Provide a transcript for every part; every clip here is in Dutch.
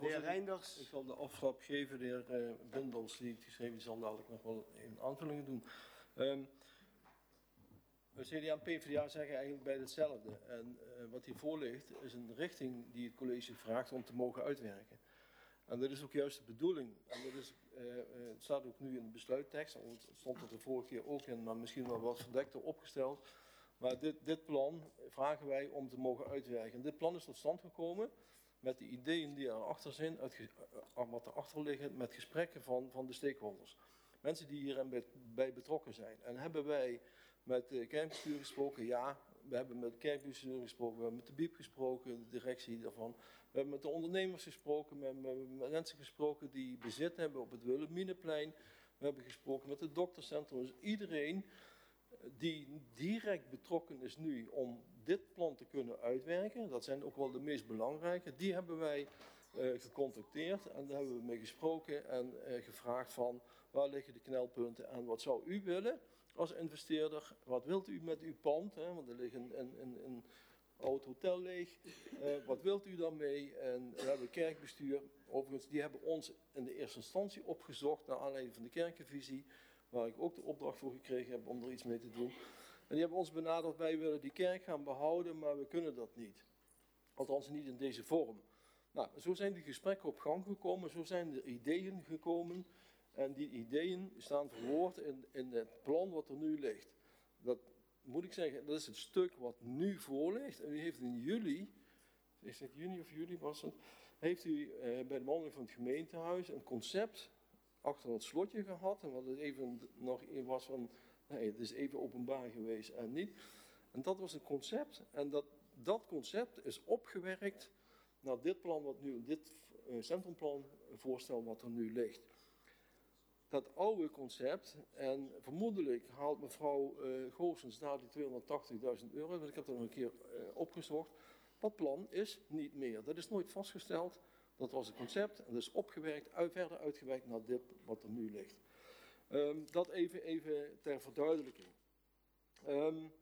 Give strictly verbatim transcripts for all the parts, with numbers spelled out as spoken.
de heer Reinders. Ik zal de aftrap geven. De heer uh, Bindels, die het geschreven, die zal dadelijk nog wel een aanvullingen doen. Um, C D A en PvdA zeggen eigenlijk bij hetzelfde. En uh, wat hiervoor ligt, is een richting die het college vraagt om te mogen uitwerken. En dat is ook juist de bedoeling. En dat is, uh, uh, het staat ook nu in de besluittekst. Het stond er de vorige keer ook in, maar misschien wel wat verdekter opgesteld. Maar dit, dit plan vragen wij om te mogen uitwerken. En dit plan is tot stand gekomen met de ideeën die erachter zijn, uit, uh, wat erachter liggen, met gesprekken van, van de stakeholders. Mensen die hierin bij betrokken zijn. En hebben wij met de kerkbestuur gesproken? Ja, we hebben met de kerkbestuur gesproken, we hebben met de B I E B gesproken, de directie daarvan. We hebben met de ondernemers gesproken, we hebben met mensen gesproken die bezit hebben op het Wilhelminaplein. We hebben gesproken met het doktercentrum. Dus iedereen die direct betrokken is nu om dit plan te kunnen uitwerken, dat zijn ook wel de meest belangrijke, die hebben wij uh, gecontacteerd en daar hebben we mee gesproken en uh, gevraagd van waar liggen de knelpunten en wat zou u willen als investeerder, wat wilt u met uw pand, hè, want er ligt een, een, een, een oud hotel leeg, uh, wat wilt u daarmee? En we hebben kerkbestuur, overigens die hebben ons in de eerste instantie opgezocht naar aanleiding van de kerkenvisie, waar ik ook de opdracht voor gekregen heb om er iets mee te doen. En die hebben ons benaderd, wij willen die kerk gaan behouden, maar we kunnen dat niet. Althans niet in deze vorm. Nou, zo zijn die gesprekken op gang gekomen, zo zijn er ideeën gekomen. En die ideeën staan verwoord in, in het plan wat er nu ligt. Dat moet ik zeggen, dat is het stuk wat nu voor ligt. En u heeft in juli, is het juni of juli was het, heeft u eh, bij de behandeling van het gemeentehuis een concept achter het slotje gehad. En wat het even nog was van, nee, het is even openbaar geweest en niet. En dat was een concept. En dat, dat concept is opgewerkt naar dit plan, wat nu, dit uh, centrumplan voorstel wat er nu ligt. Dat oude concept, en vermoedelijk haalt mevrouw uh, Goossens daar die tweehonderdtachtigduizend euro, want ik heb dat nog een keer uh, opgezocht. Dat plan is niet meer. Dat is nooit vastgesteld. Dat was het concept en dat is opgewerkt, uit, verder uitgewerkt naar dit wat er nu ligt. Um, dat even, even ter verduidelijking. Um,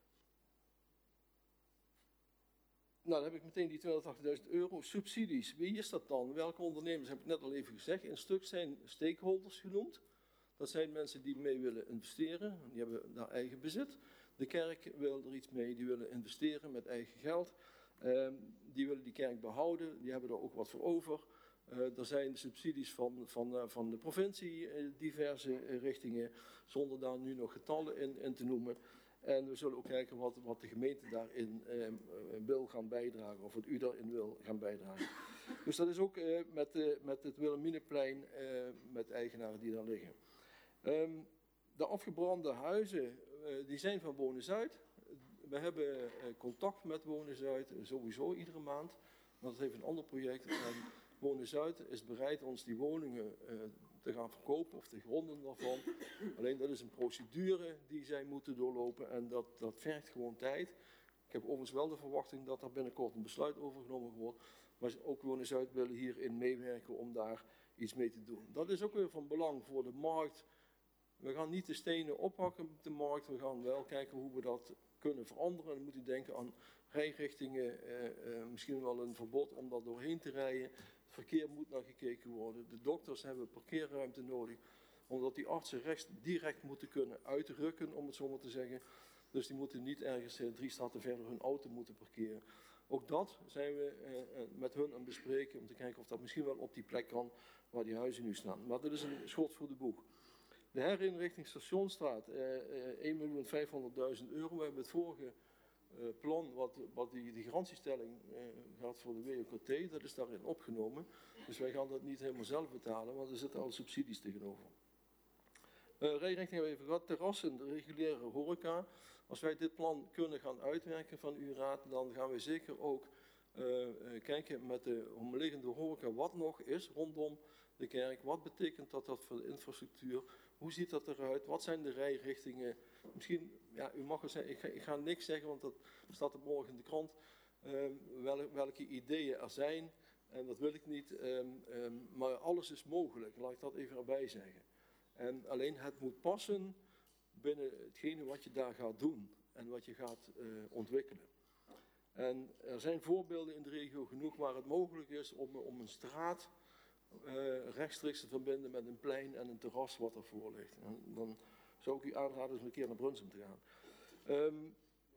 Nou, dan heb ik meteen die tweehonderdtachtigduizend euro. Subsidies, wie is dat dan? Welke ondernemers, heb ik net al even gezegd. In een stuk zijn stakeholders genoemd. Dat zijn mensen die mee willen investeren. Die hebben daar eigen bezit. De kerk wil er iets mee, die willen investeren met eigen geld. Um, die willen die kerk behouden, die hebben er ook wat voor over. Uh, er zijn subsidies van, van, uh, van de provincie, uh, diverse uh, richtingen, zonder daar nu nog getallen in, in te noemen. En we zullen ook kijken wat, wat de gemeente daarin uh, wil gaan bijdragen, of wat u daarin wil gaan bijdragen. Dus dat is ook uh, met, uh, met het Wilhelminaplein, uh, met eigenaren die daar liggen. Um, de afgebrande huizen, uh, die zijn van Wonen Zuid. We hebben uh, contact met Wonen Zuid, uh, sowieso iedere maand. Want dat heeft een ander project. En Wonen Zuid is bereid ons die woningen uh, te gaan verkopen of de gronden daarvan. Alleen dat is een procedure die zij moeten doorlopen en dat, dat vergt gewoon tijd. Ik heb overigens wel de verwachting dat er binnenkort een besluit over genomen wordt. Maar ook Wonen Zuid willen hierin meewerken om daar iets mee te doen. Dat is ook weer van belang voor de markt. We gaan niet de stenen oppakken op de markt. We gaan wel kijken hoe we dat kunnen veranderen. Dan moet u denken aan rijrichtingen, eh, eh, misschien wel een verbod om daar doorheen te rijden. Het verkeer moet naar gekeken worden. De dokters hebben parkeerruimte nodig, omdat die artsen rechts, direct moeten kunnen uitrukken, om het zo maar te zeggen. Dus die moeten niet ergens eh, drie straten verder hun auto moeten parkeren. Ook dat zijn we eh, met hun aan het bespreken, om te kijken of dat misschien wel op die plek kan waar die huizen nu staan. Maar dit is een schot voor de boeg. De herinrichting Stationsstraat, eh, eh, één miljoen vijfhonderdduizend euro. We hebben het vorige uh, plan, wat, wat die, die garantiestelling uh, gaat voor de W O K T, dat is daarin opgenomen. Dus wij gaan dat niet helemaal zelf betalen, want er zitten al subsidies tegenover. Uh, rijrichting hebben we even gehad, terrassen, de reguliere horeca. Als wij dit plan kunnen gaan uitwerken van uw raad, dan gaan we zeker ook uh, uh, kijken met de omliggende horeca wat nog is rondom de kerk. Wat betekent dat, dat voor de infrastructuur? Hoe ziet dat eruit? Wat zijn de rijrichtingen? Misschien, ja, u mag wel zeggen, ik ga, ik ga niks zeggen, want dat staat er morgen in de krant. Um, wel, welke ideeën er zijn, en dat wil ik niet. Um, um, maar alles is mogelijk, laat ik dat even erbij zeggen. En alleen het moet passen binnen hetgene wat je daar gaat doen en wat je gaat uh, ontwikkelen. En er zijn voorbeelden in de regio genoeg waar het mogelijk is om, om een straat uh, rechtstreeks te verbinden met een plein en een terras wat ervoor ligt. En dan zou ik u aanraden eens een keer naar Brunsum te gaan. Um,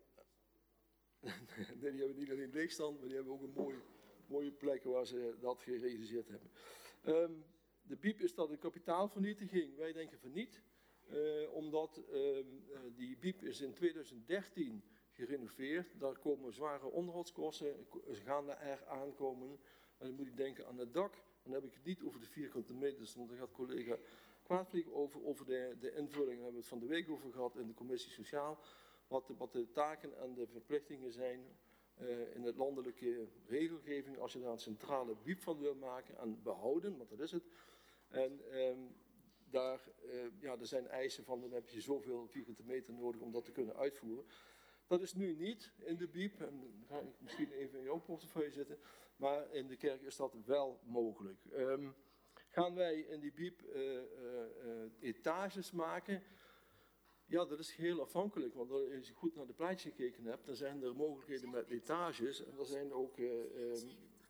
nee, die hebben niet alleen leegstand, maar die hebben ook een mooie, mooie plek waar ze dat gerealiseerd hebben. Um, de B I E P is dat een kapitaalvernietiging. Wij denken van niet. Uh, omdat uh, die B I E P is in tweeduizend dertien gerenoveerd. Daar komen zware onderhoudskosten, ze gaan er aankomen. En dan moet ik denken aan het dak. Dan heb ik het niet over de vierkante meters, want daar gaat collega Kwaadvlieg over. Over de, de invulling, daar hebben we het van de week over gehad in de commissie Sociaal. Wat de, wat de taken en de verplichtingen zijn uh, in het landelijke regelgeving. Als je daar een centrale B I E P van wil maken en behouden, want dat is het. En um, daar uh, ja, er zijn eisen van, dan heb je zoveel vierkante meter nodig om dat te kunnen uitvoeren. Dat is nu niet in de B I E P, en dan ga ik misschien even in jouw portefeuille zitten, maar in de kerk is dat wel mogelijk. Um, gaan wij in die B I E P uh, uh, uh, etages maken? Ja, dat is heel afhankelijk, want als je goed naar de plaatjes gekeken hebt, dan zijn er mogelijkheden met etages en er zijn ook... Uh, um,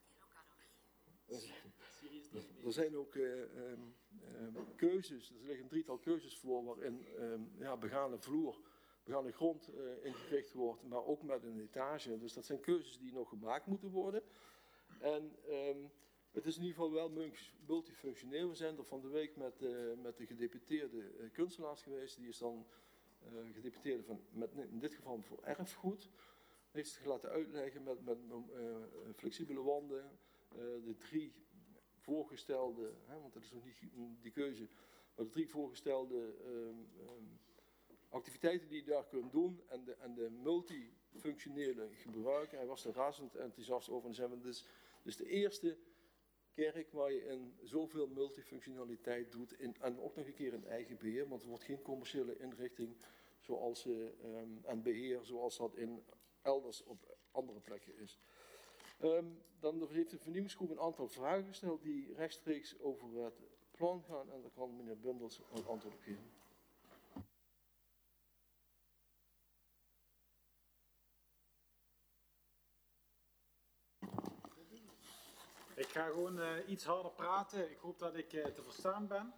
Er zijn ook uh, um, um, keuzes, er liggen een drietal keuzes voor waarin um, ja, begane vloer, begane grond uh, ingericht wordt, maar ook met een etage. Dus dat zijn keuzes die nog gemaakt moeten worden. En um, het is in ieder geval wel multifunctioneel. We zijn er van de week met, uh, met de gedeputeerde uh, kunstenaars geweest. Die is dan uh, gedeputeerde van, met, in dit geval voor erfgoed. Heeft zich laten uitleggen met, met uh, flexibele wanden, uh, de drie voorgestelde, hè, want dat is nog niet die keuze, maar de drie voorgestelde um, um, activiteiten die je daar kunt doen en de, en de multifunctionele gebruiken. Hij was er razend enthousiast over en zei, dit is, dit is de eerste kerk waar je in zoveel multifunctionaliteit doet in, en ook nog een keer in eigen beheer, want er wordt geen commerciële inrichting zoals, uh, um, en beheer zoals dat in elders op andere plekken is. Um, dan heeft de vernieuwingsgroep een aantal vragen gesteld die rechtstreeks over het plan gaan en daar kan meneer Bundels een antwoord op geven. Ik ga gewoon uh, iets harder praten. Ik hoop dat ik uh, te verstaan ben.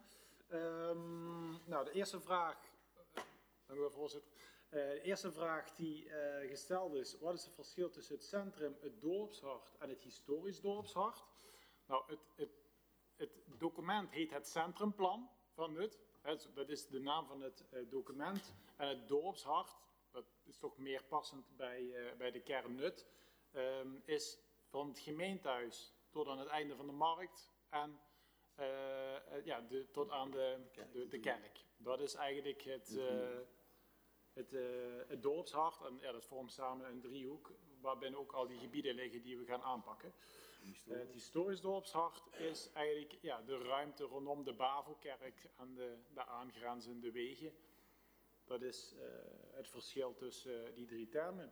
Um, nou, de eerste vraag, uh, dank u wel, voorzitter. Uh, de eerste vraag die uh, gesteld is, wat is het verschil tussen het centrum, het dorpshart en het historisch dorpshart? Nou, het, het, het document heet het Centrumplan van Nut. Dat is de naam van het uh, document. En het dorpshart, dat is toch meer passend bij, uh, bij de kern Nut, um, is van het gemeentehuis tot aan het einde van de markt en uh, uh, ja, de, tot aan de, de, de kerk. Dat is eigenlijk het, uh, het, uh, het dorpshart en ja, dat vormt samen een driehoek waarbinnen ook al die gebieden liggen die we gaan aanpakken. Uh, het historisch dorpshart is eigenlijk ja, de ruimte rondom de Bavelkerk en de, de aangrenzende wegen. Dat is uh, het verschil tussen uh, die drie termen.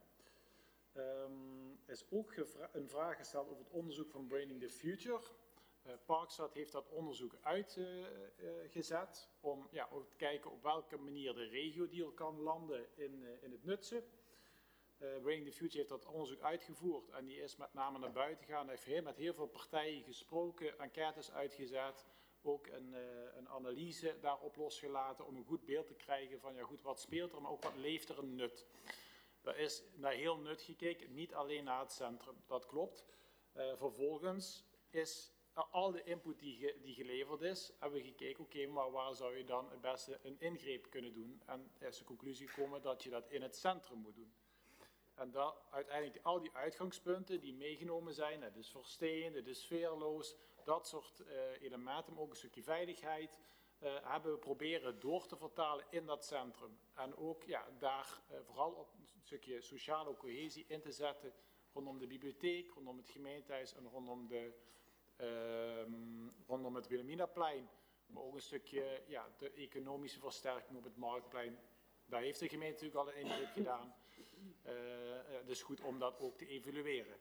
Um, er is ook een vraag gesteld over het onderzoek van Braining the Future. Uh, Parkstad heeft dat onderzoek uitgezet uh, uh, om ja, ook te kijken op welke manier de regio-deal kan landen in, uh, in het Nutse. Uh, Braining the Future heeft dat onderzoek uitgevoerd en die is met name naar buiten gegaan. Hij heeft heel, met heel veel partijen gesproken, enquêtes uitgezet, ook een, uh, een analyse daarop losgelaten om een goed beeld te krijgen van ja, goed, wat speelt er, maar ook wat leeft er in Nut. Er is naar heel Nut gekeken, niet alleen naar het centrum, dat klopt. Uh, vervolgens is al de input die, ge, die geleverd is, hebben we gekeken, oké, okay, maar waar zou je dan het beste een ingreep kunnen doen? En er is de conclusie gekomen dat je dat in het centrum moet doen. En dat uiteindelijk al die uitgangspunten die meegenomen zijn, het is versteend, het is sfeerloos, dat soort uh, elementen, maar ook een stukje veiligheid, uh, hebben we proberen door te vertalen in dat centrum. En ook ja, daar uh, vooral op een stukje sociale cohesie in te zetten rondom de bibliotheek, rondom het gemeentehuis en rondom, de, uh, rondom het Wilhelminaplein. Maar ook een stukje ja, de economische versterking op het Marktplein. Daar heeft de gemeente natuurlijk al een ingreep gedaan. Uh, uh, dus goed om dat ook te evalueren.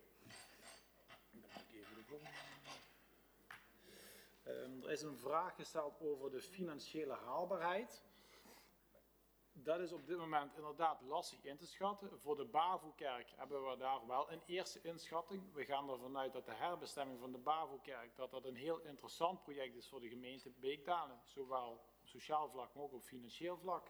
Um, er is een vraag gesteld over de financiële haalbaarheid. dat is op dit moment inderdaad lastig in te schatten. Voor de Bavokerk hebben we daar wel een eerste inschatting. We gaan ervan uit dat de herbestemming van de Bavokerk, dat dat een heel interessant project is voor de gemeente Beekdalen. Zowel op sociaal vlak, maar ook op financieel vlak.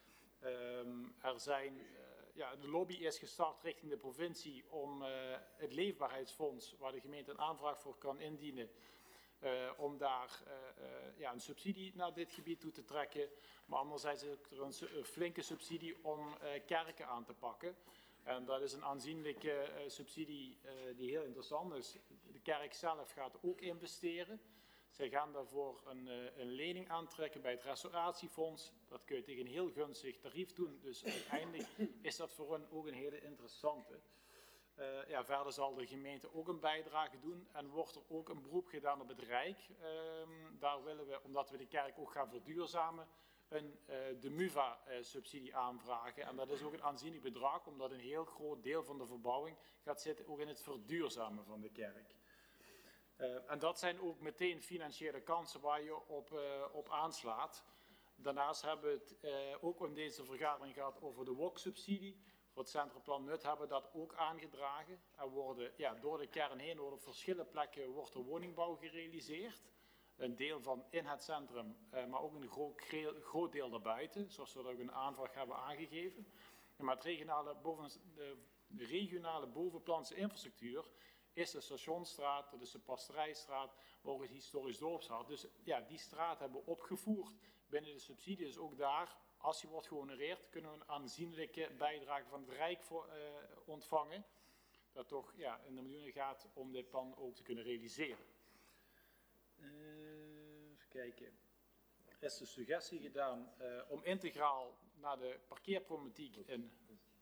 Um, er zijn, uh, ja, de lobby is gestart richting de provincie om uh, het leefbaarheidsfonds, waar de gemeente een aanvraag voor kan indienen, Uh, om daar uh, uh, ja, een subsidie naar dit gebied toe te trekken. Maar anderzijds is er een, een flinke subsidie om uh, kerken aan te pakken. En dat is een aanzienlijke uh, subsidie uh, die heel interessant is. De kerk zelf gaat ook investeren. Zij gaan daarvoor een, uh, een lening aantrekken bij het restauratiefonds. Dat kun je tegen een heel gunstig tarief doen. Dus uiteindelijk is dat voor hen ook een hele interessante. Uh, ja, verder zal de gemeente ook een bijdrage doen en wordt er ook een beroep gedaan op het Rijk. Uh, daar willen we, omdat we de kerk ook gaan verduurzamen, een, uh, de M U V A-subsidie aanvragen. En dat is ook een aanzienlijk bedrag, omdat een heel groot deel van de verbouwing gaat zitten ook in het verduurzamen van de kerk. Uh, en dat zijn ook meteen financiële kansen waar je op, uh, op aanslaat. Daarnaast hebben we het uh, ook in deze vergadering gehad over de W O C-subsidie. Voor het Centrumplan Nut hebben we dat ook aangedragen. Er worden, ja, door de kern heen worden op verschillende plekken wordt er woningbouw gerealiseerd. Een deel van in het centrum, uh, maar ook een groot, groot deel daarbuiten, zoals we dat ook in de aanvraag hebben aangegeven. En maar het regionale, boven, de, de regionale bovenplantse infrastructuur is de Stationsstraat, dat is de Pasterijstraat, maar ook het historisch dorpshuis. Dus ja, die straat hebben we opgevoerd binnen de subsidie. Dus ook daar, als die wordt gehonoreerd, kunnen we een aanzienlijke bijdrage van het Rijk voor, uh, ontvangen. Dat toch ja, in de miljoenen gaat om dit plan ook te kunnen realiseren. Uh, even kijken. Er is de suggestie gedaan uh, om integraal naar de parkeerproblematiek in...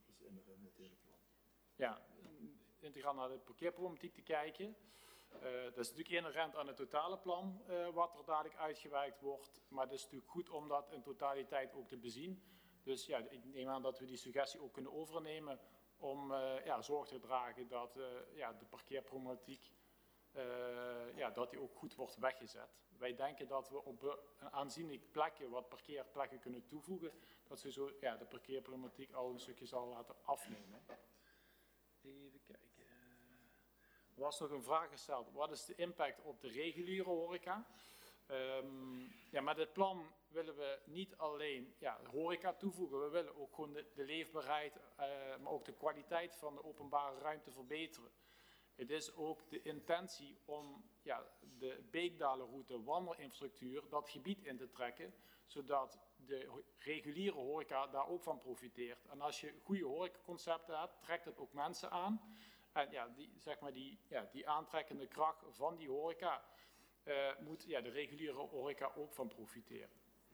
Ja, integraal naar de parkeerproblematiek te kijken. Uh, dat is natuurlijk inherent aan het totale plan uh, wat er dadelijk uitgewerkt wordt. Maar het is natuurlijk goed om dat in totaliteit ook te bezien. Dus ja, ik neem aan dat we die suggestie ook kunnen overnemen om uh, ja, zorg te dragen dat uh, ja, de parkeerproblematiek uh, ja, dat die ook goed wordt weggezet. Wij denken dat we op een aanzienlijk plekken wat parkeerplekken kunnen toevoegen, dat ze zo ja, de parkeerproblematiek al een stukje zal laten afnemen. Even kijken. Er was nog een vraag gesteld. Wat is de impact op de reguliere horeca? Um, ja, met dit plan willen we niet alleen ja, horeca toevoegen. We willen ook gewoon de, de leefbaarheid, uh, maar ook de kwaliteit van de openbare ruimte verbeteren. Het is ook de intentie om ja, de Beekdalenroute wandelinfrastructuur dat gebied in te trekken, zodat de reguliere horeca daar ook van profiteert. En als je goede horecaconcepten hebt, trekt het ook mensen aan. En ja, die, zeg maar die, ja, die aantrekkende kracht van die horeca uh, moet ja, de reguliere horeca ook van profiteren.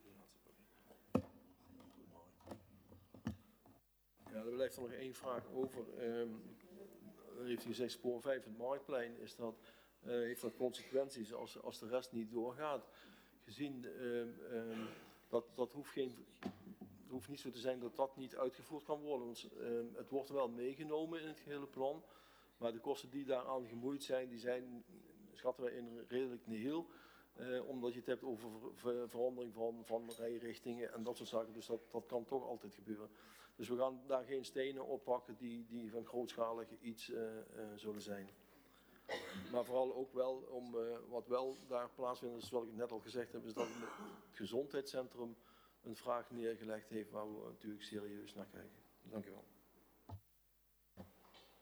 Ja, er blijft er nog één vraag over. Um, heeft u gezegd, spoor vijf, het Marktplein, is dat, uh, heeft dat consequenties als, als de rest niet doorgaat? Gezien, uh, um, dat, dat hoeft, geen, hoeft niet zo te zijn dat dat niet uitgevoerd kan worden. Want uh, het wordt wel meegenomen in het gehele plan. Maar de kosten die daaraan gemoeid zijn, die zijn, schatten wij in redelijk nihil. Uh, omdat je het hebt over ver, verandering van, van rijrichtingen en dat soort zaken. Dus dat, dat kan toch altijd gebeuren. Dus we gaan daar geen stenen oppakken die, die van grootschalig iets uh, uh, zullen zijn. Maar vooral ook wel om uh, wat wel daar plaatsvindt, dus wat ik net al gezegd heb, is dat het gezondheidscentrum een vraag neergelegd heeft waar we natuurlijk serieus naar kijken. Dank u wel.